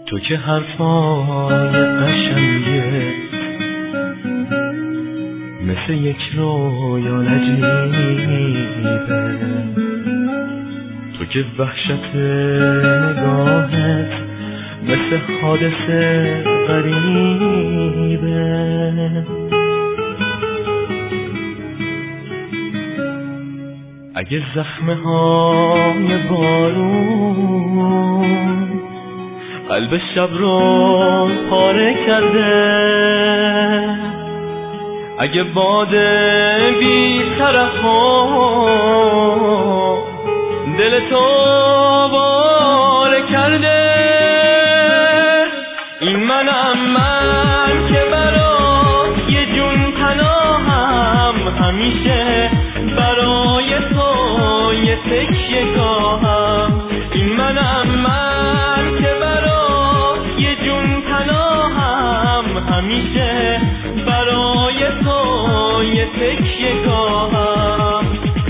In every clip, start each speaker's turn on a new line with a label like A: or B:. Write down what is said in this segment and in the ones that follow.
A: تو که حرفای قشنگه مثل یک رویا نجیبه، تو که وحشت نگاهت مثل حادثه غریبه. اگه زخمه های بارون قلب شب رو پاره کرده، اگه باد بی طرفا دل تو باره کرده، این منم من که برات یه جون پناهم، همیشه برای تو یه تکیه گاهم. این منم من که برات یه جون پناهم، همیشه برای تو یه تکیه گاهم.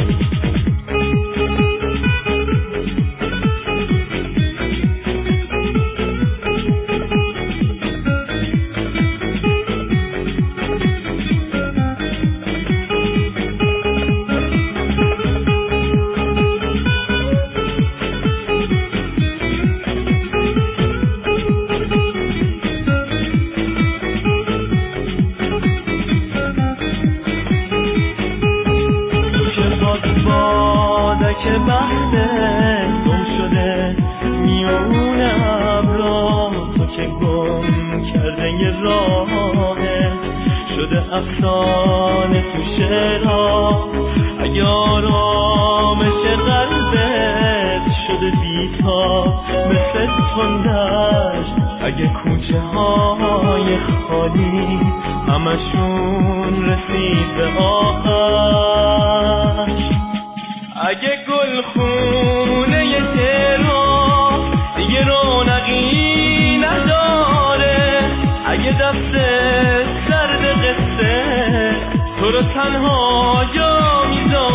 A: که بحثه گم شده میون ابرا، تو که گم کرده یه راهه شده افسانه تو شعرها. اگه آرامش قلبت شده بی‌تاب مثل تندش، اگه کوچه های خالی همشون رسید به آخرش، اگه گل خونه یه تهران دیگه رونقی نداره، اگه دست سرد قصه تو رو تنها جا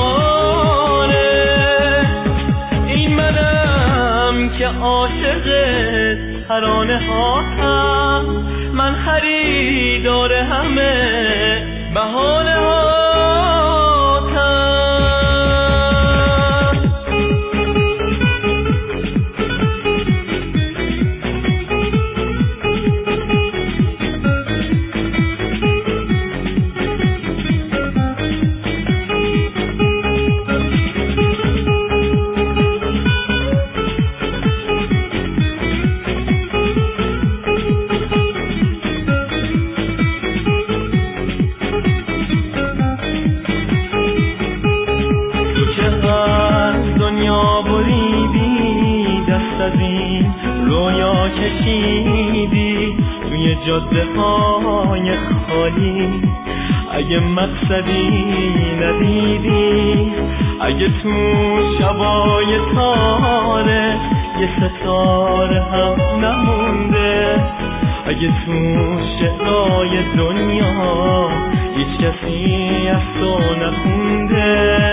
A: میذاره، این منم که عاشق ترانه هاتم، من خریدار همه بهانه هاتم. رویا کشیدی توی جاده های خالی، اگه مقصدی ندیدی، اگه تو شبای تاره یه ستاره هم نمونده، اگه تو شعرهای دنیا هیچ کسی از تو نخونده،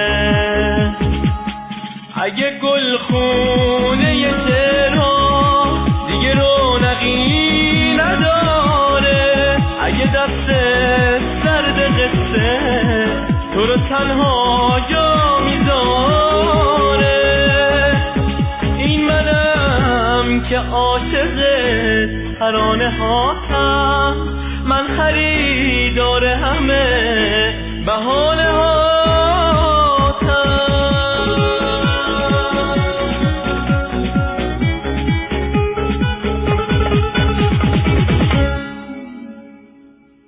A: اگه گل خونه یه تهران دیگه رونقی نداره، اگه دست سرد قصه تو رو تنها جا میذاره، این منم که عاشق ترانه هاتم، من خریدار همه بهار